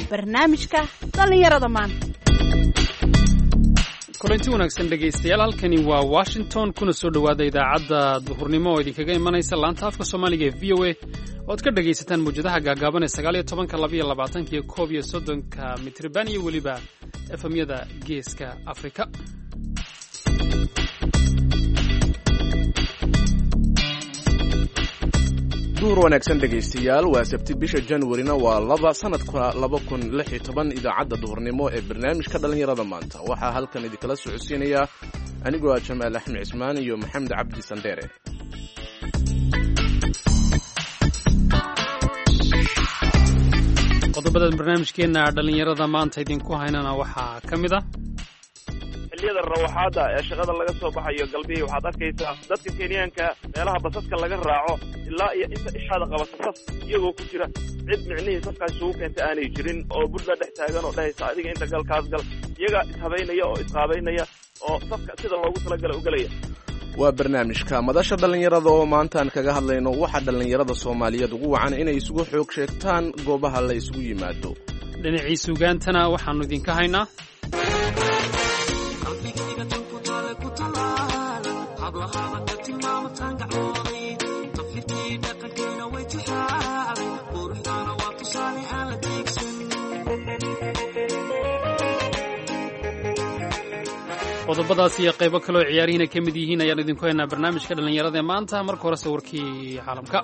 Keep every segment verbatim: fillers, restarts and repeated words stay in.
barnaamijka dhallinyarada maanta. kulanti wanaagsan dhegaystayaal, halkani waa Washington, kuna soo dhowaada idaacadda duhurnimo oo idinkaga imanaysa laanta afka Soomaaliga ee V O A ood ka dhagaysataan muujadaha gaagaaban ee sagaal iyo tobanka, laba iyo labaatanka iyo koob iyo soddonka mitriban iyo weliba efemyada geeska Afrika. duur wanaagsan dhegaystayaal, waa sabti bisha January-na waa laba sanadka laba kun lix iyo toban. idaacadda duhurnimo ee barnaamijka dhalinyarada maanta waxaa halkan idinkala socodsiinaya anigoo ah Jamaal Axmed Cismaan iyo Maxamed Cabdi Sandere. qodobada barnaamijkeena dhalinyarada maanta idinku haynana waxaa ka mid ah xilliyada rawaxaada ee shaqada laga soo baxayo galbihi waxaad arkaysaa dadka Kenyaanka meelaha basaska laga raaco ilaa iyo inta ishaada qabata saf iyagoo ku jira cid micnihii safkaas ugu keenta aanay jirin oo bulda dhex taagan oo dhahaysa adiga inta galkaas gal, iyaga ishabaynaya oo isqaabaynaya oo safka sida loogu talagalay u galaya. waa barnaamijka madasha dhalinyarada oo maantaan kaga hadlayno waxa dhalinyarada Soomaaliyeed ugu wacan inay isugu xoog sheegtaan goobaha la isugu yimaado. dhinacii suugaantana waxaanu idinka haynaa qodobadaas iyo qaybo kaloo ciyaarihiina ka mid yihiin ayaan idinku haynaa barnaamijka dhallinyarada ee maanta. marka hore sawirkii caalamka.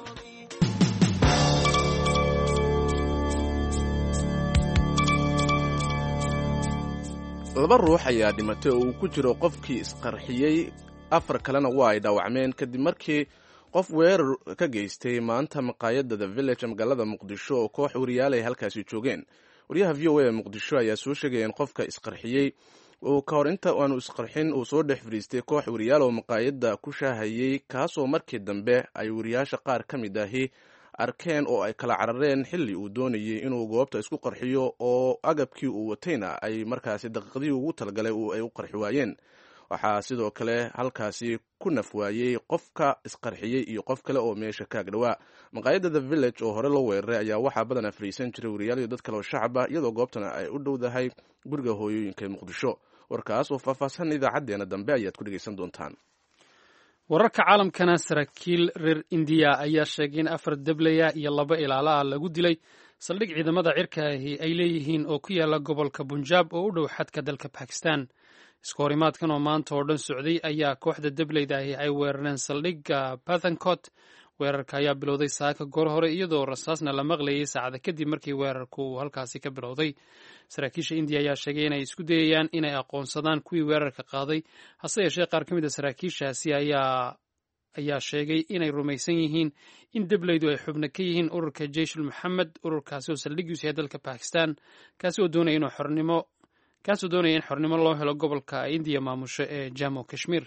laba ruux ayaa dhimatay oo uu ku jiro qofkii isqarxiyey, afar kalena waa ay dhaawacmeen kadib markii qof weerar ka geystay maanta maqaayadda The Village magaalada Muqdisho oo koox wariyaal ay halkaasi joogeen. wariyaha V O A ee Muqdisho ayaa soo sheegay in qofka isqarxiyey oo ka hor inta aanu isqarxin uu soo dhex fadhiistay koox wariyaal oo maqaayadda ku shaahayey, kaasoo markii dambe ay wariyaasha qaar ka mid ahi arkeen oo ay kala carareen xilli uu doonayay inuu goobta isku qarxiyo oo agabkii uu watayna ay markaasi daqiiqadii ugu talagalay ay u qarxi waayeen. waxaa sidoo kale halkaasi ku naf waayey qofka isqarxiyey iyo qof kale oo meesha kaag dhowaa. maqaayadda The Village oo hore loo weeraray ayaa waxaa badanaa fadhiisan jiray wariyaal iyo dad kale oo shacab ah, iyadoo goobtana ay u dhowdahay guriga hooyooyinka ee Muqdisho. warkaas oo faahfaahsan idaacaddeena dambe ayaad ku dhegaysan doontaan. wararka caalamkana, saraakiil reer indiya ayaa sheegay in afar dablaya iyo laba ilaala ah lagu dilay saldhig ciidamada cirka ahi ay leeyihiin oo ku yaala gobolka Punjab oo u dhow xadka dalka Pakistan. isku horimaadkan oo maanta oo dhan socday ayaa kooxda dableyda ahi ay weerareen saldhigga Pathankot. weerarka ayaa bilowday saaka goor hore iyadoo rasaasna la maqlayay saacada kadib markii weerarku uu halkaasi ka bilowday. saraakiisha indiya ayaa sheegay inay isku dayayaan inay aqoonsadaan kuwii weerarka qaaday, hase yeeshee qaar ka mid a saraakiishaasi ayaa ayaa sheegay inay rumaysan yihiin in dableydu ay xubno ka yihiin ururka Jayshul Mohammed, ururkaasi oo saldhiggiisu yahay dalka Pakistan, kaasi oo doonaya inuu xornimo kaasoo doonaya in xornimo loo helo gobolka indiya maamusho ee Jammu Kashmir.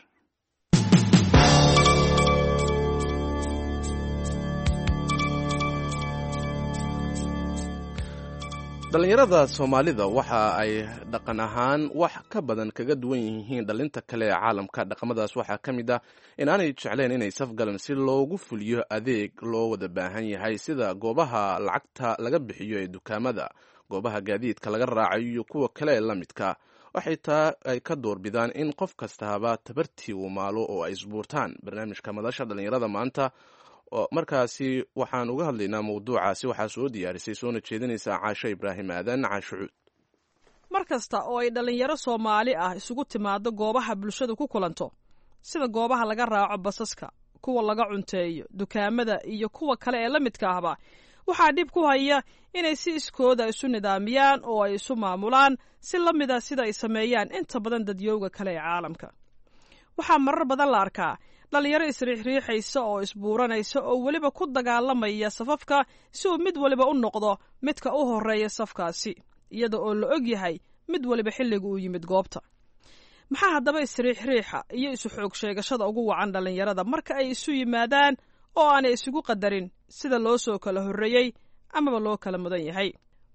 dhalinyarada Soomaalida waxa ay dhaqan ahaan wax ka badan kaga duwan yihiin dhalinta kale ee caalamka. dhaqamadaas waxaa ka mid ah in aanay jecleen inay safgalan si loogu fuliyo adeeg loo wada baahan yahay, sida goobaha lacagta laga bixiyo ee dukaamada, goobaha gaadiidka laga raacayo iyo kuwa kale ee la midka. waxay taa ay ka doorbidaan in qof kastaaba tabartii uu maalo oo ay isbuurtaan. barnaamijka madasha dhalinyarada maanta markaasi waxaan uga hadlaynaa mawduucaasi. waxaa soo diyaarisay soona jeedinaysa Caasho Ibraahim Aadan Caashucuud. mar kasta oo ay dhallinyaro Soomaali ah isugu timaado goobaha bulshadu ku kulanto, sida goobaha laga raaco basaska, kuwa laga cunteeyo, dukaamada iyo kuwa kale ee la midka ahba, waxaa dhib ku haya inay si iskooda isu nidaamiyaan oo ay isu maamulaan si la mid a sida ay sameeyaan inta badan dadyowga kale ee caalamka. waxaa marar badan la arkaa dhalinyaro isriixriixaysa oo isbuuranaysa oo weliba ku dagaalamaya safafka si uu mid waliba u noqdo midka u horeeya safkaasi, iyada oo la og yahay mid waliba xilliga uu yimid goobta. maxaa haddaba isriixriixa iyo isu xoog sheegashada ugu wacan dhalinyarada marka ay isu yimaadaan oo aanay isugu qadarin sida loo soo kala horreeyey amaba loo kala mudan yahay?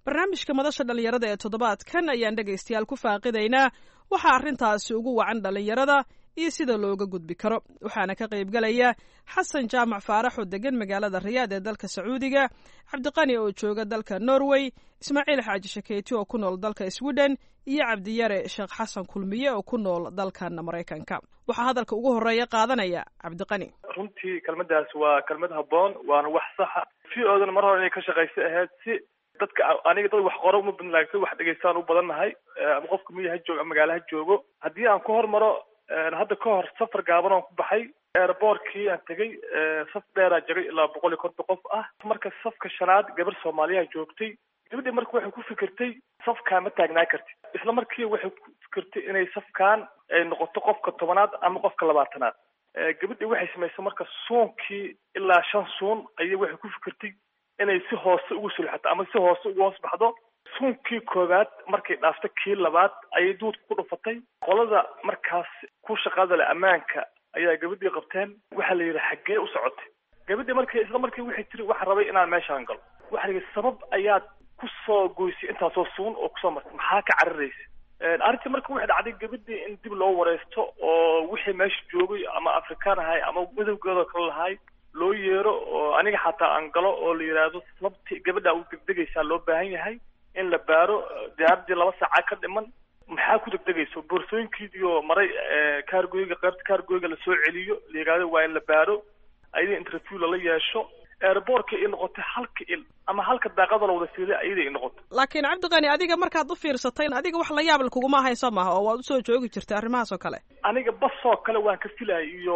barnaamijka madasha dhallinyarada ee toddobaadkan ayaan dhegaystayaal ku faaqidaynaa waxaa arrintaasi ugu wacan dhallinyarada iyo sida looga gudbi karo waxaana ka qaybgalaya xasan jaamac faarax oo degan magaalada riyaad ee dalka sacuudiga, cabdiqani oo jooga dalka norway, ismaaciil xaaji shakeyti oo ku nool dalka sweden iyo cabdiyare sheekh xasan kulmiye oo ku nool dalkan maraykanka. waxaa hadalka ugu horeeya qaadanaya cabdiqani. runtii kelmadaas waa kelmad habboon, waana wax saxa si oodan mar hore inay ka shaqaysa ahayd si dadka aniga dad wax qoro uma badin laakiin wax dhegaystaan u badannahay ama qofka miyaha joogo ama magaalaha joogo. haddii aan ku hormaro hadda ka hor safar gaaban oon ku baxay airbortkii aan tegay saf dheeraa jiray ilaa boqol iyo konton qof ah. marka safka shanaad gabar soomaaliya joogtay. gabadhii marka waxay ku fikirtay safkaa ma taagnaa kartid, isla markii waxay ku fikirtay inay safkaan ay noqoto qofka tobanaad ama qofka labaatanaad. gabadhii waxay samaysay marka suunkii ilaa shan suun ayay waxay ku fikirtay inay si hoose ugu sulxato ama si hoose ugu hoos baxdo. suunkii koowaad markay dhaafto kii labaad ayay duudka ku dhufatay. qolada markaas ku shaqada leh ammaanka ayaa gabadhii qabteen. waxaa la yidhi xaggee u socotay? gabadhii markii isla markii waxay tiri waxaan rabay inaan meeshaan galo. waxaa la yidhi sabab ayaad ku soo goysay intaasoo suun oo kusoo martay, maxaa ka cararaysa? arrintii marka waxay dhacday gabadhii in dib loo wareysto oo wixii meesha joogay ama afrikaan ahay ama midowgeedoo kale lahay loo yeero oo aniga xataa aan galo oo la yidhaahdo sababtii gabadha u degdegaysaa loo baahan yahay in la baaro. diyaaradii laba saaca ka dhiman, maxaa ku degdegayso? boorsooyinkiidiyo maray kaargoyga qaybta kaargoyga lasoo celiyo la yidhaahdo waa in la baaro, ayada interview lala yeesho. airbortka i noqotay halka il ama halka daaqada la wada fiilay ayada i noqotay. laakiin cabdiqani adiga markaad u fiirsatay adiga wax la yaab kuguma hayso maaha oo waad usoo joogi jirtay arrimahaas oo kale? aniga basoo kale waan ka filay iyo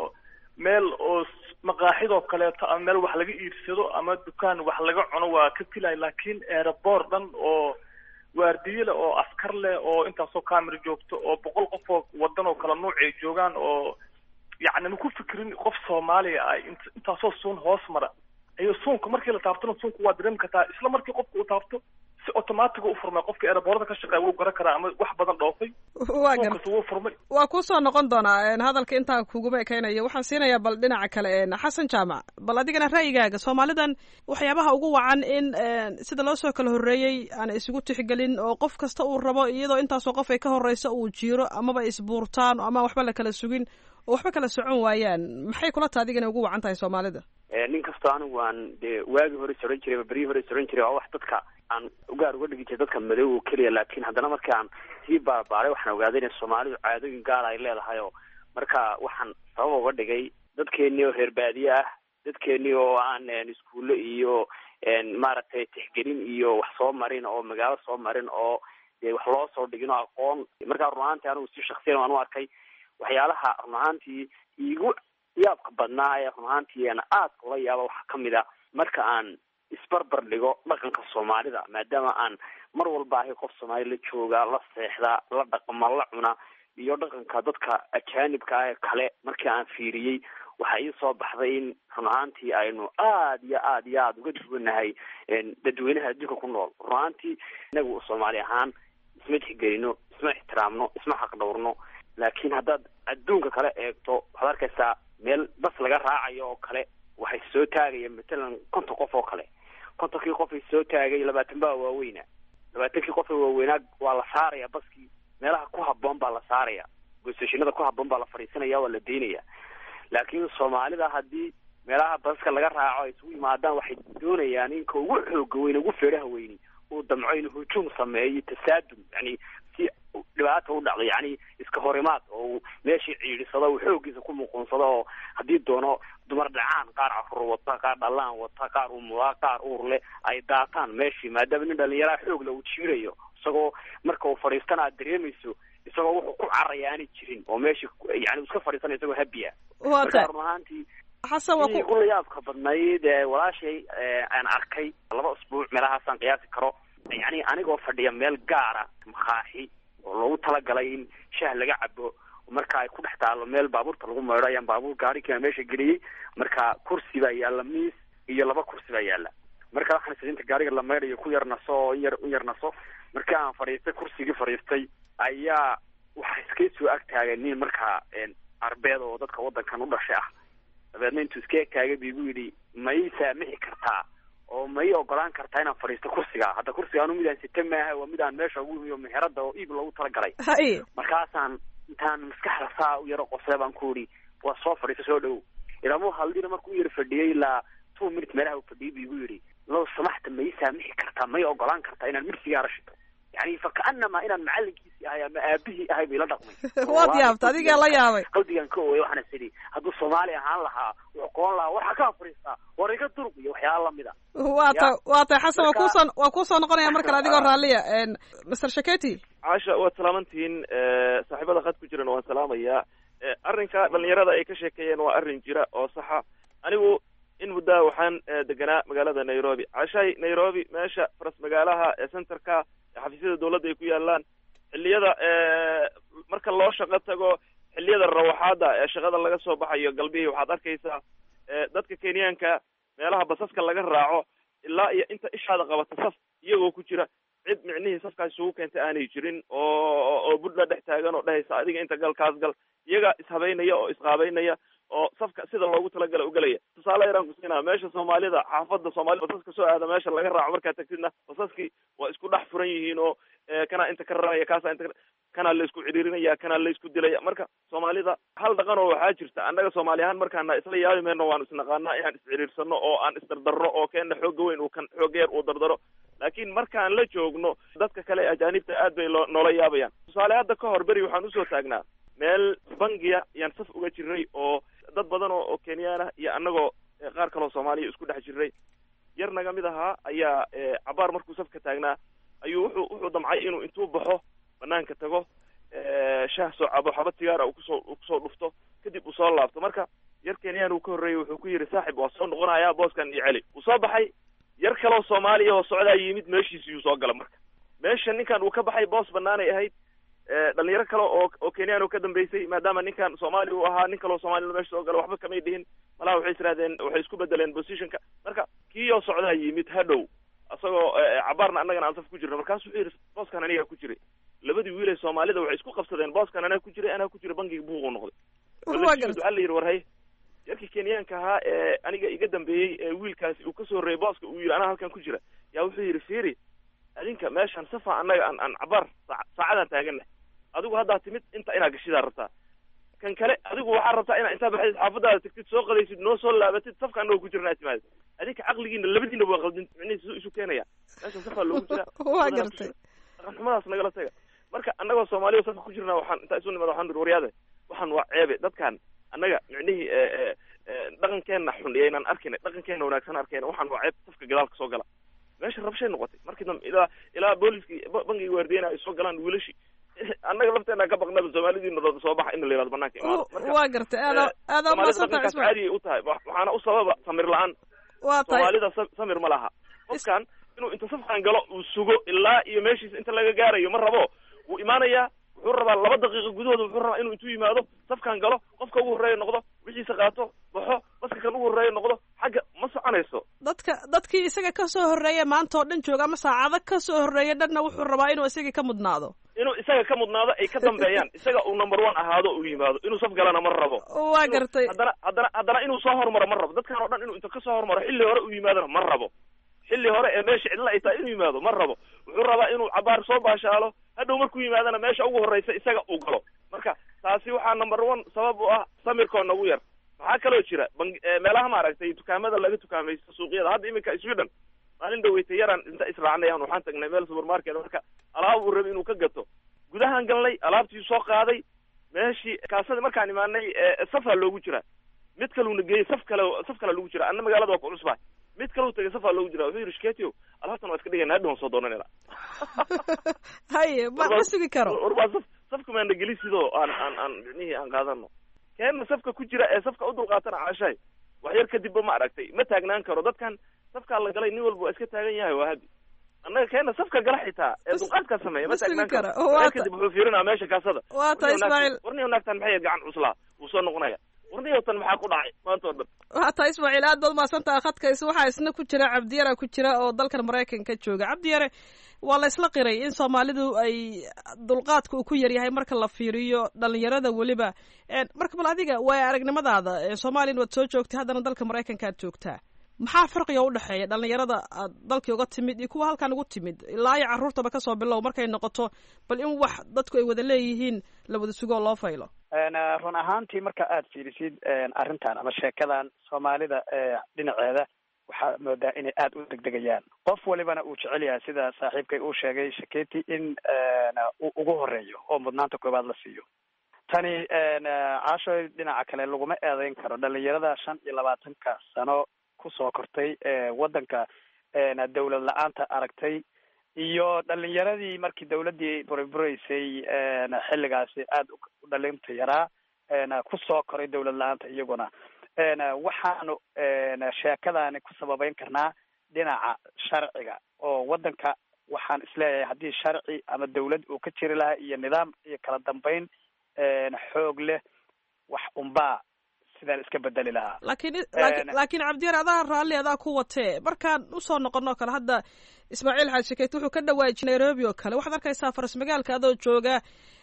meel oo maqaaxidoo kaleeto ama meel wax laga iibsado ama dukaan wax laga cuno waa ka filay, laakiin airport dhan oo waardiye leh oo askar leh oo intaasoo camera joogto oo boqol qof oo wadan oo kala nuuc ay joogaan oo yacni ma ku fikirin qof Soomaaliya ah intaasoo suun hoos mara. ayo suunka markii la taabtana suunku waa dareemi kartaa isla markii qofku uu taabto si automatic u furmay. qofka airportka ka shaqeeya wuu garan karaa ama wax badan dhoofay waa garan wuu furmay. waa ku soo noqon doonaa hadalka intaa kugu ekeenayo. waxaan siinayaa bal dhinaca kale xasan jaamac, bal adigana ra'yigaaga Soomaalidan waxyaabaha ugu wacan in sida loo soo kala horeeyay aan isugu tixgelin oo qof kasta uu rabo iyadoo intaasoo qof ay ka horeyso uu jiiro amaba isbuurtaan ama waxba la kala sugin oo waxba kala socon waayaan. maxay kula tahay adigana ugu wacan tahay Soomaalida? nin kastoo anigu waan dee waagi hore soran jiray beri hore soran jiray oo wax dadka aan ugaar uga dhigi jiray dadka madow oo keliya, laakiin haddana markii aan sii baarbaaray waxaan ogaaday in Soomaalidu caadooyin gaar ay leedahay oo marka waxaan sabab uga dhigay dadkeenii oo reer baadiye ah, dadkeenii oo aan iskuulo iyo maaragtay tixgelin iyo wax soo marin oo magaalo soo marin oo dee wax loo soo dhigin oo aqoon. markaa run ahaantii anigu si shakhsiyan waan u arkay waxyaalaha run ahaantii iigu yaabka badnaa ee run ahaantii aan aad ula yaaba waxaa ka mid a marka aan isbarbar dhigo dhaqanka Soomaalida, maadaama aan mar walba ahay qof Soomaali la jooga, la seexda, la dhaqma, la cuna, iyo dhaqanka dadka ajaanibka ah kale markii aan fiiriyey waxaa ii soo baxday in run ahaantii aynu aad iyo aad iyo aad uga duwanahay dadweynaha adduunka ku nool. run ahaantii inagu Soomaali ahaan isma tixgelino, isma ixtiraamno, isma xaq dhowrno, laakiin haddaad adduunka kale eegto waxaad arkaysaa meel bas laga raacayo oo kale waxay soo taagayeen matalan konton qof oo kale. kontonkii qof ay soo taagay labaatan baa waaweyna, labaatankii qof oo waaweynaa waa la saaraya baskii, meelaha ku habboon baa la saaraya, goosashinada ku habboon baa la fadhiisanaya, waa la deynaya. laakiin Soomaalida haddii meelaha baska laga raaco ay isugu yimaadaan waxay doonayaan in ka ugu xooga weyn ugu feeraha weyni uu damco in hujuum sameeyo, tasaadum, yani si dhibaato u dhacdo, yani iska horimaad oo meeshii ciidisada uu xoogiisa ku muuqansado oo haddii doono dumar dhacaan, qaar afur wata, qaar dhalaan wata, qaar umudaa, qaar uur leh ay daataan meeshii, maadaama nin dhalinyaraha xoog la uu jiirayo isagoo marka uu fadhiistana aad dareemayso isagoo wuxuu ku caraya aanay jirin oo meeshii yani iska fadhiisanaya isagoo habiya. marka run ahaantii xasan waa ku ula yaabka badnayd walaashay aan arkay laba usbuuc meelahaasaan qiyaasi karo, yani anigoo fadhiya meel gaara makaaxi oo loogu talagalay in shaah laga cabo, marka ay ku dhex taalo meel baabuurta lagu maydho ayaan baabuur gaariga meesha geliyey. marka kursi baa yaalla, miis iyo laba kursi baa yaalla. marka waxaan sidinta gaariga la maydhayo ku yar naso oo yar u yar naso marka aan fadhiistay kursigii fadhiistay ayaa waxa iska soo ag taagay nin marka arbeed oo dadka wadankan u dhashay ah. dabeedna intuu iska taagay biigu yidhi ma ii saamixi kartaa oo ma ii ogolaan kartaa inaan fadhiisto kursiga. Hadda kursiga anu midaan sita maaha, waa midaan meesha ugu iyo meherada oo iib loogu talagalay. hay markaasaan intaan maskaxda saa u yaro qosay baan ku yidhi waa soo fadhiiso soo dhow. ilaamu haldina markuu yar fadhiyay ilaa two minutes meelaha uu fadhiyay buu yidhi low samaxta ma ii saamixi kartaa, ma ii ogolaan kartaa inaan mid sigaara shito. yani fakaanama inaan macalinkiisii ahay ama aabihii ahay bay la dhaqmay. waad yaabta adigaa la yaabay. qalbigan ka ooyay waxaana sidhi hadduu Soomaali ahaan lahaa wuxuu qoon lahaa waxa ka fariistaa war iga durub iyo waxyaalo lamid ah. waa ta waa ta xasan waa kuusan waa kuusan noqonaya marka adigoo raaliya een Mister Shaketi. Caasha waa salaamantiin saaxiibada qad ku jiran waan salaamayaa. arrinka dhalinyarada ay ka sheekeeyeen waa arrin jira oo saxa. anigu in muddaa waxaan deganaa magaalada Nairobi. Caashay Nairobi meesha faras magaalaha ee centerka xafiisyada dawladda ay ku yaalaan xilliyada marka loo shaqo tago xilliyada rawaxaada ee shaqada laga soo baxayo galbihii waxaad arkaysaa dadka Kenyaanka meelaha basaska laga raaco ilaa iyo inta ishaada qabata saf iyagoo ku jira cid micnihii safkaas isugu keentay aanay jirin oo oo budla dhex taagan oo dhahaysa adiga inta gal kaas gal iyaga ishabeynaya oo isqaabeynaya oo safka sida loogu talagalay u galaya. tusaale yaraan ku siinaa meesha Soomaalida xaafadda Soomaalida basaska soo aada meesha laga raaco markaa tagtidna basaskii waa isku dhex furan yihiin oo kana inta ka raaya kaasa inta kana la isku ciriirinaya kana la isku dilaya. marka Soomaalida hal dhaqan oo waxaa jirta annaga Soomaali ahaan markaana isla yaabi meerno waan isnaqaanaa inaan isciriirsano oo aan isdardarro oo keena xoog weyn uu kan xoog yar uu dardaro. laakiin markaan la joogno dadka kale ajaanibta aad bay noola yaabayaan. tusaale hadda ka hor beri waxaan usoo taagnaa meel bangiya yaan saf uga jirnay oo dad badan oo Kenyan ah iyo annagoo qaar kale oo Soomaaliya isku dhex jirnay. yar naga mid ahaa ayaa cabaar markuu safka taagnaa ayuu wuxuu wuxuu damcay inuu intuu baxo banaanka tago shaah soo cabo xabad sigaar uu kusoo uu kusoo dhufto kadib uu soo laabto. marka yar Kenyan uu ka horreeyay wuxuu ku yiri saaxiib waa soo noqonayaa booskan iyo celi. uu soo baxay yar kale oo Soomaaliya oo socdaa yimid meeshiisii uu soo galay. marka meesha ninkan uu ka baxay boos banaanay ahayd dhalinyaro kale oo oo Kenyan oo ka dambeysay maadaama ninkan Soomaali uu ahaa nin kale oo Soomaali meesha soo galay waxba kama dhihin malaha waxay israadeen waxay isku bedeleen positionka. marka kii oo socdaa yimid hadhow asagoo cabaarna annagana aan saf ku jirno markaas wuxuu yiri booskan aniga ku jiray. labadii wiil ee Soomaalida waxay isku qabsadeen booskan aniga ku jiray anaa ku jiray bangiga buuq uu noqday. waxa la yiri war hay yarkii Kenyaanka ahaa ee aniga iga dambeeyay ee wiilkaasi uu ka soo reeyay booska uu yiri anaa halkan ku jira yaa wuxuu yiri fiiri adinka meeshan safa annaga aan aan cabaar saacadan taaganna adigu hadda timid inta ina gashidaa rabtaa kan kale adigu waxa rabtaa ina inta baxid xaafadaada tagtid soo qadaysid noo soo laabatid safka annaga ku jirnaa timaad adinka aqligiina labadiina waa qaldin micnihiisu isu keenaya meeshan safa loogu jira waa gartay xumadaas nagala taga. marka annagoo Soomaaliya safka ku jirnaa waxaan inta isu nimad waxaan wariyada waxaan waa ceebe dadkan annaga micnihii dhaqankeena xun iyo inaan arkina dhaqankeena wanaagsan arkayna waxaan waa ceeb safka gadaalka soo gala. meesha rabshay noqotay markii dambe ilaa ilaa booliskii bangiga waardiyeena ay soo galaan wiilashii annaga lafteena ka baqnaba Soomaalidiina dad soo baxa in la yiraahdo banaanka imaado. marka waa gartay aad aad ma santaa isma caadi u tahay waxaana u sababa samir la'aan. waa tahay Soomaalida samir ma laha. qofkan inuu inta safkan galo uu sugo ilaa iyo meeshiisa inta laga gaarayo ma rabo uu imaanaya wuxuu rabaa laba daqiiqo gudahood wuxuu rabaa inuu intuu yimaado safkan galo qofka ugu horeeya noqdo wixiisa qaato baxo baska kan ugu horeeya noqdo xagga ma soconayso. dadka dadkii isaga ka soo horeeyay maanta oo dhan jooga ama saacado ka soo horeeyay dhanna wuxuu rabaa inuu isaga ka mudnaado inuu isaga ka mudnaado ay ka dambeeyaan isaga uu number one ahaado uu yimaado inuu saf galana ma rabo. waa gartay haddana haddana haddana inuu soo hormaro ma rabo. dadkan oo dhan inuu inta ka soo hormaro xilli hore uu yimaadana ma rabo. xilli hore ee meesha cidla ay tahay inuu yimaado ma rabo. wuxuu rabaa inuu cabaar soo baashaalo hadhow markuu yimaadana meesha ugu horeysa isaga uu galo. marka taasi waxaa number one sabab u ah samirkoo nagu yar. maxaa kaloo jira meelaha maaragtay dukaamada laga tukaamaysto suuqyada hadda iminka Sweden maalin dhaweytay yaraan inta israacnayaan waxaan tagnay meel supermarket marka alaab uu rabay inuu ka gato gudahan galnay alaabtii soo qaaday meeshii kaasada markaan imaanay safar loogu jira mid kale uu nageeyay saf kale saf kale lagu jira anna magaalada waa ku cusbaa mid kale uu tagay safar loogu jira wuxuu yiri shkeetiyo alaabtan waa iska dhigana hadhow soo doonanayna haye ma sugi karo urba saf safka ma nageli sidoo aan aan aan nihi aan qaadano keen safka ku jira ee safka u dulqaatana caashay wax yar kadib ma aragtay ma taagnaan karo dadkan safka la galay nin walba iska taagan yahay waa hadi annaga keena safka gala xitaa ee dulqaadka sameeya ma taagnaan karo kadib wuxuu fiirinaa meesha kaasada waa ta Ismaaciil warniyo naagtan maxay gacan cuslaa uu soo noqonaya warniyo tan maxaa ku dhacay maanta oo dhan waa ta Ismaaciil aad baad maasantaa khadka is waxa isna ku jira Cabdiyare ku jira oo dalkan Mareykanka jooga. Cabdiyare waa la isla qiray in Soomaalidu ay dulqaadku uu ku yar yahay marka la fiiriyo dhalinyarada waliba marka bal adiga way aragnimadaada Soomaaliya waad soo joogtay haddana dalka Mareykanka aad joogtaa maxaa farqiga u dhexeeya dhalinyarada aad dalkii uga timid iyo kuwa halkan ugu timid ilaa iyo carruurtaba kasoo bilow markay noqoto bal in wax dadku ay wada leeyihiin la wada sugoo loo faylo run ahaantii marka aad fiirisid arrintan ama sheekadan soomaalida dhinaceeda waxaa moodaa inay aada u degdegayaan qof walibana uu jecel yahay sida saaxiibkay uu sheegay Shaketi in uu ugu horeeyo oo mudnaanta koobaad la siiyo tani caasho dhinaca kale laguma eedeyn karo dhalinyarada shan iyo labaatanka sano kusoo kortay waddanka dawlad la-aanta aragtay iyo dhalinyaradii markii dawladdii burbureysay xilligaasi aada u dhalinta yaraa kusoo koray dawlad la-aanta iyaguna waxaanu sheekadaani ku sababeyn karnaa dhinaca sharciga oo waddanka waxaan isleeyahay haddii sharci ama dawlad uu ka jiri lahaa iyo nidaam iyo kala dambeyn xoog leh wax unbaa sidaan iska bedeli lahaa laakiin laakiin cabdiyar adaa raalli adaa ku watee markaan usoo noqono kale hadda ismaaciil xaaji Shaketi wuxuu ka dhawaajiyay Nairobi oo kale waxaad arkaysaa faras magaalka adoo jooga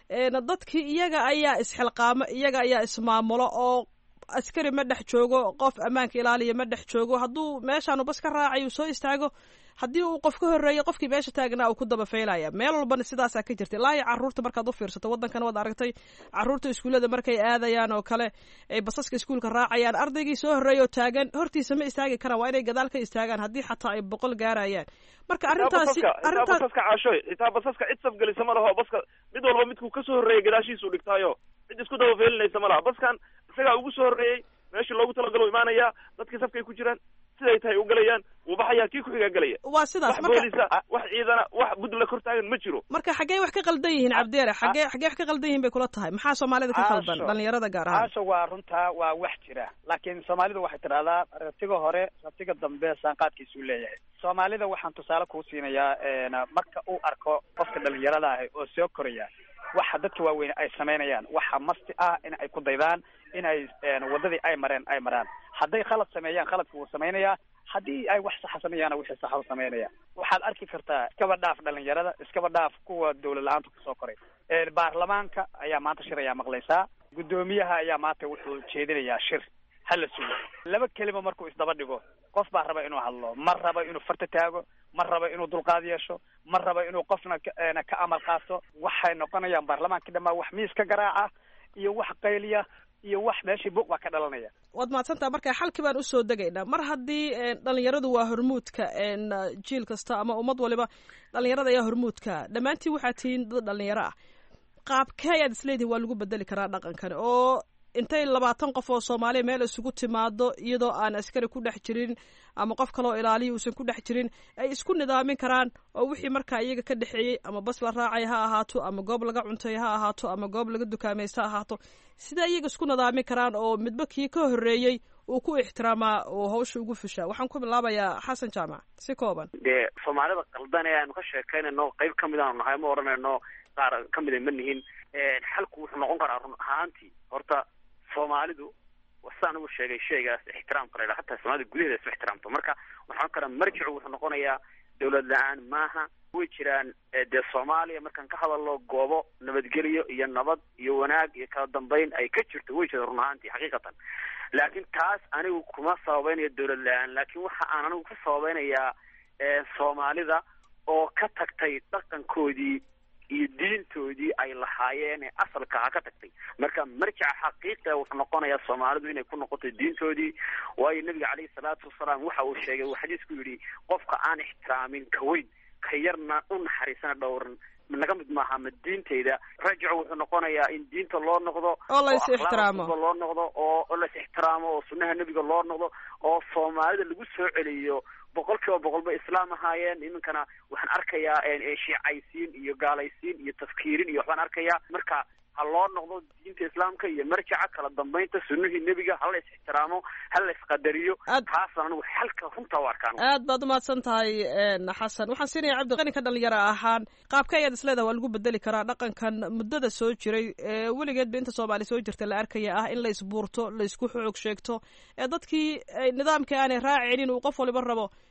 dadkii iyaga ayaa isxilqaamo iyaga ayaa ismaamulo oo askari ma dhex joogo qof ammaanka ilaaliya ma dhex joogo hadduu meeshaanu bas ka raacay uu soo istaago haddii uu qof ka horreeyo qofkii meesha taagnaa uu ku daba faylaya meel walbana sidaasaa ka jirta ilaa iyo carruurta markaad u fiirsato waddankana waad aragtay carruurta iskuullada markay aadayaan oo kale ay basaska iskuulka raacayaan ardaygii soo horreeya oo taagan hortiisa ma istaagi karaan waa inay gadaal ka istaagaan haddii xataa ay boqol gaarayaan marka arrintaasi arrintaas basaska caashoy xitaa basaska cid safgelisa ma laho baska mid walba midkuu kasoo horreeyay gadaashiisuu dhigtaayo cid isku daba feylinaysa ma laha baskan isagaa ugu soo horreeyey meeshii loogu talagalo imaanayaa dadkii safkay ku jiraan siday tahay u galayaan wuu baxayaa kii ku-xigaa galaya waa sidaas wax boolisa wax ciidana wax budla kor taagan ma jiro marka xaggee wax ka qaldan yihiin cabdeere xaggee xaggee wax ka qaldan yihiin bay kula tahay maxaa soomaalida ka qaldan dhalinyarada gaar ahaan caasho waa runtaa waa wax jira laakiin soomaalidu waxay tidhahdaa ratiga hore ratiga dambe saanqaadkiisuu leeyahay soomaalida waxaan tusaale kuu siinayaa marka uu arko qofka dhalinyarada ahi oo soo koraya waxa dadka waaweyn ay samaynayaan waxa masti ah in ay ku daydaan in ay waddadii ay mareen ay maraan hadday khalad sameeyaan khaladka wuu samaynayaa haddii ay wax saxa sameeyaana wixii saxa u samaynaya waxaad arki kartaa iskaba dhaaf dhalinyarada iskaba dhaaf kuwa dawlad la-aanta kusoo koray baarlamaanka ayaa maanta shir ayaa maqlaysaa guddoomiyaha ayaa maanta wuxuu jeedinayaa shir hala sugo laba kelima markuu isdaba dhigo qof baa raba inuu hadlo ma raba inuu farta taago ma raba inuu dulqaad yeesho ma raba inuu qofna ka amal qaato waxay noqonayaan baarlamaankii dhamaa wax miis ka garaaca iyo wax qayliya iyo wax meeshii buuq baa ka dhalanaya waad mahadsantaha marka xalkii baan usoo degaynaa mar haddii dhalinyaradu waa hormuudka jiil kasta ama ummad waliba dhalinyarada ayaa hormuudka dhammaantiin waxaa tihiin dad dhalinyaro ah qaabkee ayaad isleedihin waa lagu bedeli karaa dhaqankan oo intay labaatan qof oo soomaaliya meel isugu timaado iyadoo aan askari ku dhex jirin ama qof kaloo ilaaliya uusan ku dhex jirin ay isku nidaamin karaan oo wixii markaa iyaga ka dhexeeyey ama bas la raacay ha ahaato ama goob laga cuntay ha ahaato ama goob laga dukaamaysta ha ahaato sida iyaga isku nidaamin karaan oo midba kii ka horreeyey uu ku ixtiraamaa oo hawsha ugu fushaa waxaan ku bilaabayaa xasan jaamac si kooban dee soomaalida qaldan ee aanu ka sheekaynayno qayb kamid aanu nahay ma odhanayno qaar kamid a ma nihin xalku wuxuu noqon karaa run ahaantii horta soomaalidu wasaan ugu sheegay shaygaas ixtiraamka la yidhaha hataa soomaalida gudaheeda isma ixtiraamto marka waxaan karaa marjicu wuxuu noqonayaa dawlad la-aan maaha way jiraan dee soomaaliya markaan ka hadalno goobo nabadgelyo iyo nabad iyo wanaag iyo kala dambeyn ay ka jirto way jirta run ahaantii xaqiiqatan laakiin taas anigu kuma sababeynayo dawlad la-aan laakiin waxa aan anigu ku sababeynayaa soomaalida oo ka tagtay dhaqankoodii iyo diintoodii ay lahaayeen ee asalka ha ka tagtay marka marjaca xaqiiqa wuxuu noqonayaa soomaalidu inay ku noqoto diintoodii waayo nebiga caleyhi salaatu wasalaam waxa uu sheegay uu xadiisku yidhi qofka aan ixtiraamin ka weyn ka yarna u naxariisana dhowran naga mid maaha ma diinteyda rajicu wuxuu noqonayaa in diinta loo noqdo oo la is ixtiraamo loo noqdo oo la is ixtiraamo oo sunnaha nebiga loo noqdo oo soomaalida lagu soo celiyo boqol kiiba boqol ba islaam ahaayeen iminkana waxaan arkayaa shiicaysiin iyo gaalaysiin iyo tafkiirin iyo waxbaan arkayaa marka ha loo noqdo diinta islaamka iyo marjaca kala dambeynta sunnihii nebiga ha la is ixtiraamo ha la isqadariyo taasaan anigu xalka runta u arkaan aad baad umahadsan tahay xasan waxaan siinaya cabdiqani ka dhalinyaro ahaan qaabka ayaad isleedaha waa lagu bedeli karaa dhaqankan muddada soo jiray weligeedba inta soomaali soo jirta la arkaya ah in la isbuurto la isku xoog sheegto ee dadkii nidaamkii aanay raacinin uu qof waliba rabo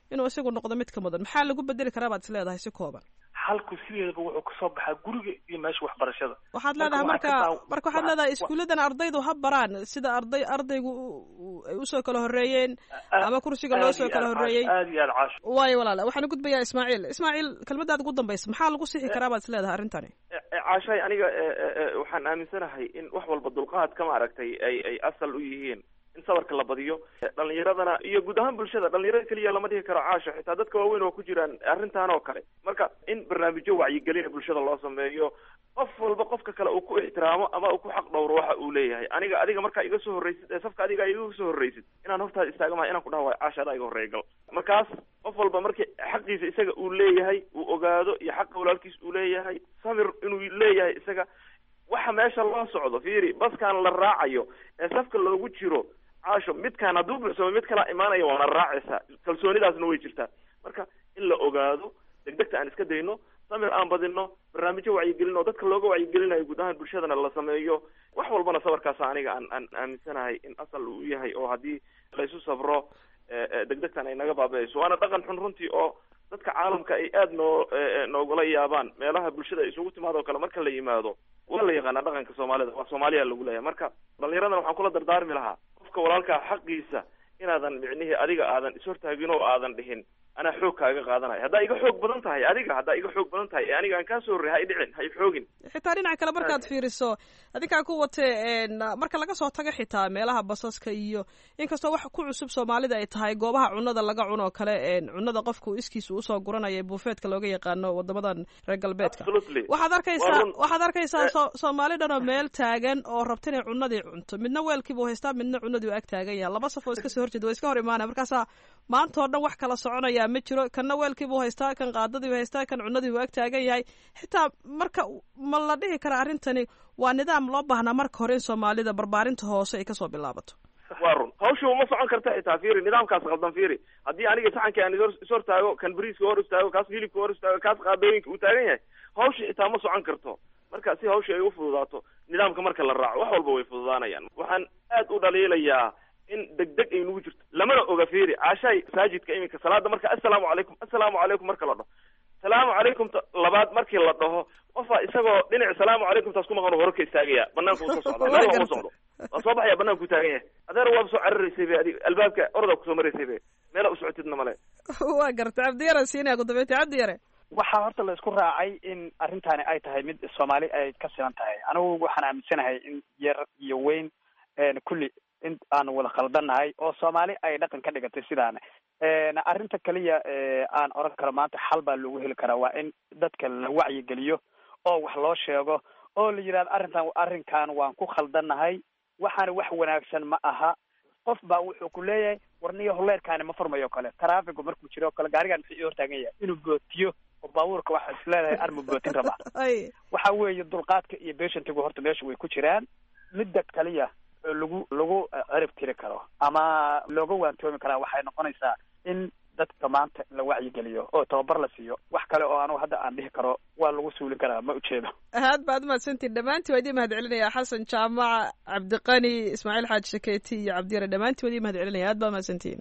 inuu isagu noqdo mid ka mudan. maxaa lagu bedeli karaa baad is leedahay si kooban? halku sideedaba wuxuu kasoo baxaa guriga iyo meesha waxbarashada. waxaad leedahay marka marka waxaad leedahay iskuuladan ardaydu ha baraan sida arday ardaygu ay usoo kala horeeyeen ama kursiga loo soo kala horeeyey. aad iyo aad caasho. waayo walaal waxaan gudbayaa Ismaaciil. Ismaaciil kelmadaad ugu dambaysa maxaa lagu sixi karaa baad is leedahay arrintani? caashay aniga waxaan aaminsanahay in wax walba dulqaad kama aragtay ay ay asal u yihiin in sabarka la badiyo dhalinyaradana iyo guud ahaan bulshada. dhalinyarada keliya lama dhihi karo caasho, xitaa dadka waaweyn oo ku jiraan arrintan oo kale. marka in barnaamijyo wacyigelina bulshada loo sameeyo, qof walba qofka kale uu ku ixtiraamo ama uu ku xaq dhowro waxa uu leeyahay. aniga adiga markaa iga soo horreysid ee safka adiga iga soo horreysid inaan hortaada istaagamahay inaan ku dhaho waay caasha adaa iga horreeya gal. markaas qof walba markii xaqiisa isaga uu leeyahay uu ogaado iyo xaqa walaalkiis uu leeyahay, samir inuu leeyahay isaga. waxa meesha loo socdo fiiri, baskaan la raacayo ee safka loogu jiro caasho, midkaan hadduu buuxsamo mid kala imaanaya waana raacaysaa. kalsoonidaasna way jirtaa. marka in la ogaado, degdegta aan iska dayno, samir aan badino, barnaamijyo wacyigelin oo dadka looga wacyigelinayo guud ahaan bulshadana la sameeyo. wax walbana sabarkaasa aniga aan aan aaminsanahay in asal uu yahay, oo haddii laysu sabro degdegtan ay naga baabi'ayso. waana dhaqan xun runtii oo dadka caalamka ay aada noo noogala yaabaan. meelaha bulshada ay isugu timaado kale marka la yimaado waa la yaqaanaa dhaqanka soomaalida, waa soomaaliya lagu leeyahay. marka dhalinyaradana waxaan kula dardaarmi lahaa qofka walaalkaa xaqiisa inaadan micnihii adiga aadan ishortaagin oo aadan dhihin anaa xoog kaaga qaadanayo. haddaa iga xoog badan tahay adiga haddaa iga xoog badan tahay ee aniga aan kaa soo horrey ha i dhicin, ha i xoogin. xitaa dhinaca kale markaad fiiriso adinkaa ku watee marka laga soo tago xitaa meelaha basaska iyo inkastoo wax ku cusub soomaalida ay tahay goobaha cunada laga cuno oo kale cunada qofku iskiisa usoo guranaya buufeetka looga yaqaano wadamadan reer galbeedka. waxaad arkaysaa waxaad arkaysaa soomaali dhan oo meel taagan oo rabta inay cunadii cunto, midna weelkiibuu haystaa midna cunadii uu ag taagan yahay. laba saf oo iska soo horjeeda waa iska hor imaanaya. markaasaa maanta oo dhan wax kala soconaya ma jiro. kanna weelkiibuu haystaa, kan qaadadiibuu haystaa, kan cunadii uu ag taagan yahay. xitaa marka ma la dhihi kara arrintani waa nidaam loo baahnaa marka hore in soomaalida barbaarinta hoose ay kasoo bilaabato. waa run, hawsha uma socon karta xitaa. fiiri nidaamkaas qaldan. fiiri haddii aniga saxankii aan is hortaago, kan bariiska hor istaago, kaas hilibka hor istaago, kaas qaadooyinka uu taagan yahay, hawsha xitaa ma socon karto. marka si hawsha ay u fududaato nidaamka marka la raaco wax walba way fududaanayaan. waxaan aad u dhaliilayaa in degdeg ay nagu jirto, lamana oga. fiiri caashay masaajidka iminka salaada marka assalaamu calaykum assalaamu calaykum marka la dhaho, salaamu calaykum labaad markii la dhaho, qofaa isagoo dhinac salaamu calaykum taas ku maqan hore ka istaagaya, banaanka uu soo socdaa. meel uma socdo, waa soo baxaya banaanka u taagan yahay. adeer waaba soo cararaysay be adiga, albaabka ordaa kusoo maraysay be, meela u socotidna male. waa gartay. cabdiyare siinaya kudambeynta. cabdiyare waxaa horta la isku raacay in arrintaani ay tahay mid Soomaali ay ka siman tahay. anigu waxaan aaminsanahay in yar iyo weyn kulli in aan wada khaldanahay oo Soomaali ay dhaqan ka dhigatay sidaan. arrinta kaliya aan oran karo maanta xal baa loogu heli karaa waa in dadka la wacyi geliyo oo wax loo sheego oo la yiraahdo arrintan arrinkan waan ku khaldanahay, waxaan wax wanaagsan ma aha. qof baa wuxuu ku leeyahay warniyo holeerkaani ma furmayo kale, traffic markuu jiro kale gaarigan wuxuu hor taagan yahay inuu gootiyo oo baabuurka waxa isleedahay armu gootin raba. waxa weeye dulqaadka iyo patientigu horta meesha way ku jiraan. midda kaliya lagu lagu cirib tiri karo ama looga waantoomi karaa waxay noqonaysaa in dadka maanta la wacyi geliyo oo tababar la siiyo. wax kale oo anu hadda aan dhihi karo waa lagu suulin karaa ma ujeedo. aad baad mahadsantiin dhammaantiin. waa idin mahad celinaya xasan jaamac, cabdiqani, ismaaciil xaaji shakeeti iyo cabdiyare. dhammaantiin waa idin mahad celinaya. aad baad mahadsantiin.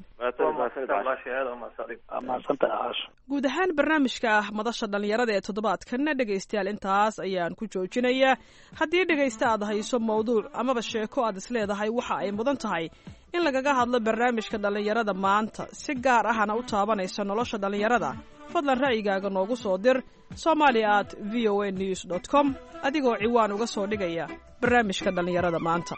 guud ahaan barnaamijka madasha dhalinyarada ee toddobaadkanna dhegaystayaal intaas ayaan ku joojinayaa. haddii dhegaysta aad hayso mawduuc amaba sheeko aad isleedahay waxa ay mudan tahay in lagaga hadlo barnaamijka dhalinyarada maanta, si gaar ahana u taabanaysa nolosha dhalinyarada, fadlan ra'yigaaga noogu soo dir somalia at v o a news dot com adigoo ciwaan uga soo dhigaya barnaamijka dhalinyarada maanta.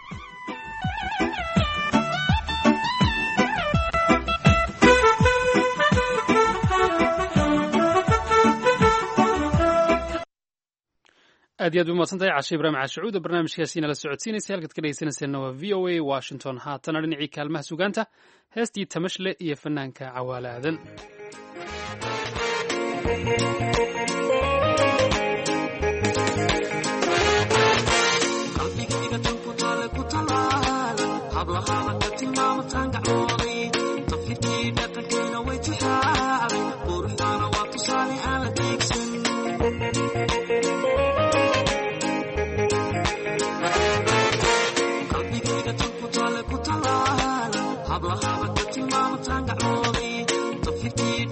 aad iyo aad umahadsan tahay cashe ibraahim caashicuud oo barnaamijkaasi nala socodsiinaysa. halkaad ka dhegeysanayseena waa v o a washington. haatana dhinacii kaalmaha sugaanta heestii tamashle iyo fanaanka cawaale aadan. Habla habla,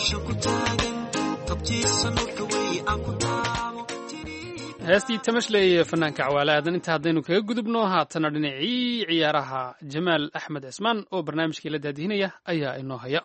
heestii tamashle iyo fanaanka cawaale aadan inta haddaynu kaga gudubno haatana dhinacii ciyaaraha jamaal axmed cismaan oo barnaamijkii la daadihinaya ayaa inoo haya.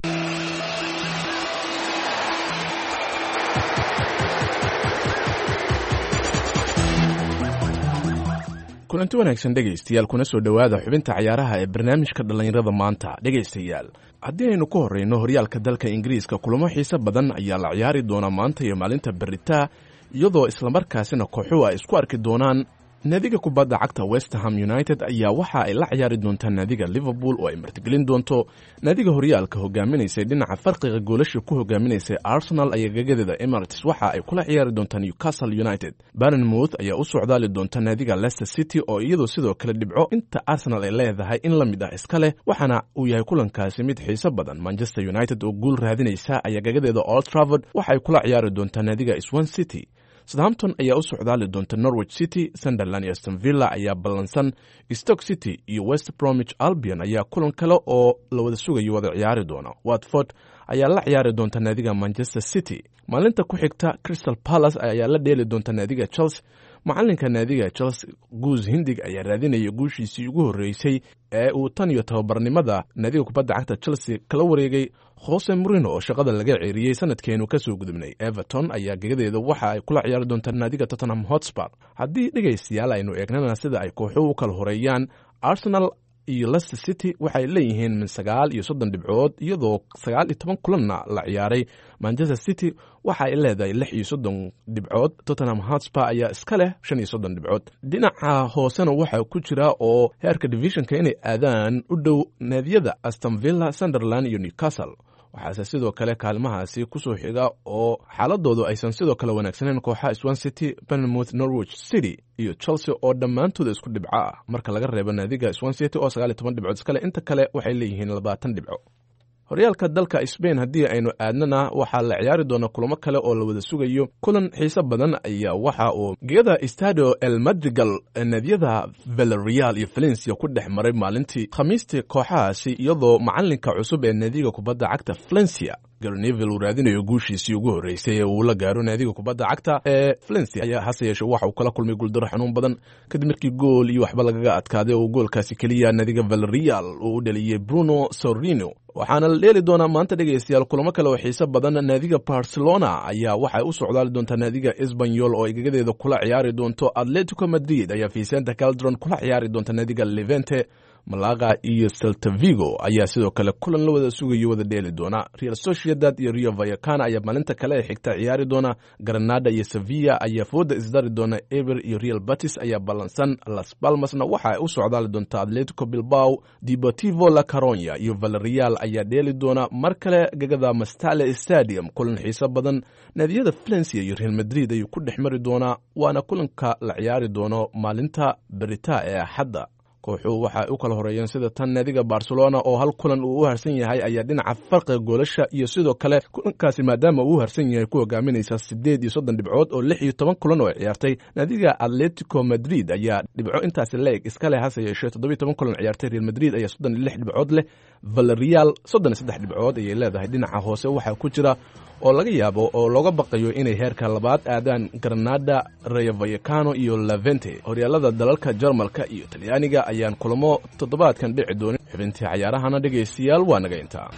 kulanti wanaagsan dhegaystayaal kuna soo dhowaada xubinta cayaaraha ee barnaamijka dhallinyarada maanta. dhegaystayaal haddii aynu ku horreyno horyaalka dalka ingiriiska kulamo xiise badan ayaa la ciyaari doonaa maanta iyo maalinta beritaa, iyadoo islamarkaasina kooxuhu ay isku arki doonaan. naadiga kubadda cagta West Ham United ayaa waxa ay la ciyaari doontaa naadiga Liverpool oo ay martigelin doonto. naadiga horyaalka hogaaminaysay dhinaca farqiga goolasha ku hogaaminaysay Arsenal ayaa gagadeeda Emirates waxa ay kula ciyaari doontaa Newcastle United. Bournemouth ayaa u socdaali doonta naadiga Leicester City oo iyadoo sidoo kale dhibco inta Arsenal ay leedahay in la mid ah iska leh, waxaana uu yahay kulankaasi mid xiiso badan. Manchester United oo guul raadinaysa ayaa gagadeeda Old Trafford waxa ay kula ciyaari doontaa naadiga Swansea City. Southampton ayaa u socdaali doonta Norwich City. Sunderland iyo Aston Villa ayaa ballansan. Stoke City iyo West Bromwich Albion ayaa kulan kale oo la wada sugayo wada ciyaari doona. Watford ayaa la ciyaari doonta naadiga Manchester City. maalinta ku xigta Crystal Palace ayaa la dheeli doonta naadiga Chelsea. macalinka naadiga Chelsea Guus Hindig ayaa raadinaya guushiisii ugu horreysay ee uu tan iyo tababarnimada naadiga kubadda cagta Chelsea kala wareegay Jose Mourinho oo shaqada laga ceeriyay sanadkeenu ka soo gudubnay. Everton ayaa gagadeeda waxa ay kula ciyaari doontaa naadiga Tottenham Hotspur. haddii dhegaystayaal aynu eegnana sida ay kooxuhu u kala horeeyaan, Arsenal iyo Leicester City waxay leeyihiin min sagaal iyo soddon dhibcood, iyadoo sagaal iyo toban kulanna la ciyaaray. Manchester City waxa ay leedahay lix iyo soddon dhibcood. Tottenham Hotspur ayaa iska leh shan iyo soddon dhibcood. dhinaca hoosena waxaa ku jira oo heerka divisionka inay aadaan u dhow naadiyada Aston Villa, Sunderland iyo Newcastle. waxaase sidoo kale kaalmahaasi ku soo xiga oo xaaladoodu aysan sidoo kale wanaagsaneyn kooxaha Swansea City, Bournemouth, Norwich City iyo Chelsea oo dhammaantooda isku dhibco ah marka laga reebo naadiga Swansea City oo sagaal iyo toban dhibcood iskale. inta kale waxay leeyihiin labaatan dhibco. horyaalka dalka Spain haddii aynu aadnana waxaa la ciyaari doona kulamo kale oo la wada sugayo. kulan xiiso badan ayaa waxa uu geeda Estadio El Madrigal naadiyada Villarreal iyo Valencia ku dhex maray maalintii Khamiistii kooxahaasi, iyadoo macalinka cusub ee naadiga kubadda cagta Valencia Garneville uu raadinayo guushiisii ugu horreysay ee uu la gaaro naadiga kubadda cagta ee Valencia ayaa hase yeeshee waxa uu kala kulmay guuldaro xanuun badan kadib markii gool iyo waxba lagaga adkaaday oo goolkaasi keliya naadiga Villarreal uu u dhaliyay Bruno Sorrino. waxaana la dheeli doonaa maanta dhegaystayaal kulamo kale oo xiiso badan. naadiga Barcelona ayaa waxay u socdaali doontaa naadiga Espanyol oo ay gagadeeda kula ciyaari doonto. Atletico Madrid ayaa Vicente Calderon kula ciyaari doonta naadiga Levante. Malaga iyo Celta Vigo ayaa sidoo kale kulan la wada sugayo wada dheeli doona. Real Sociedad iyo Rayo Vallecano ayaa maalinta kale ee xigta ciyaari doona. Granada iyo Sevilla ayaa fooda isdari doona. Eibar iyo Real Betis ayaa ballansan. Las Palmasna waxa ay u socdaali doonta Atletico Bilbao. Deportivo La Coruña iyo Villarreal ayaa dheeli doona mar kale gagada Mestalla Stadium. kulan xiiso badan naadiyada Valencia iyo Real Madrid ayuu ku dhex mari doonaa, waana kulanka la ciyaari doono maalinta berita ee Axadda. kooxuhu waxay u kala horeeyeen sida tan naadiga Barcelona oo hal kulan uu u harsan yahay ayaa dhinaca farqiga goolasha iyo sidoo kale kulankaasi maadaama uu u harsan yahay ku hogaaminaysa siddeed iyo soddon dhibcood oo lix iyo toban kulan oo ciyaartay. naadiga Atletico Madrid ayaa dhibco intaasi leeg iska leh hase yeeshee toddoba iyo toban kulan ciyaartay. Real Madrid ayaa soddon iyo lix dhibcood leh. Villarreal soddon iyo saddex dhibcood ayay leedahay. dhinaca hoose waxaa ku jira oo laga yaabo oo looga baqayo inay heerka labaad aadaan Granada, Rayo Vallecano iyo Levante. horyaalada dalalka Jarmalka iyo Talyaaniga ayaan kulamo toddobaadkan dhici doonin. xubintii cayaarahana dhegaystayaal waa naga intaa.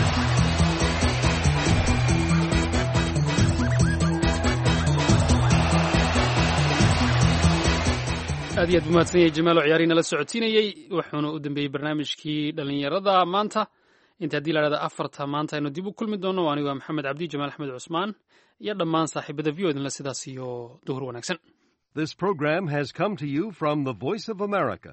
aad iyo aad buu mahadsan yahay Jamaal oo ciyaarihiina la socotiinayey. wuxuuna u dambeeyey barnaamijkii dhallinyarada maanta. inta haddii la dhahda afarta maanta aynu dib u kulmi doono. anigu waa Maxamed Cabdi, Jamaal Axmed Cusmaan iyo dhammaan saaxiibada v o idinla sidaas iyo duhur wanaagsan. This program has come to you from the Voice of America,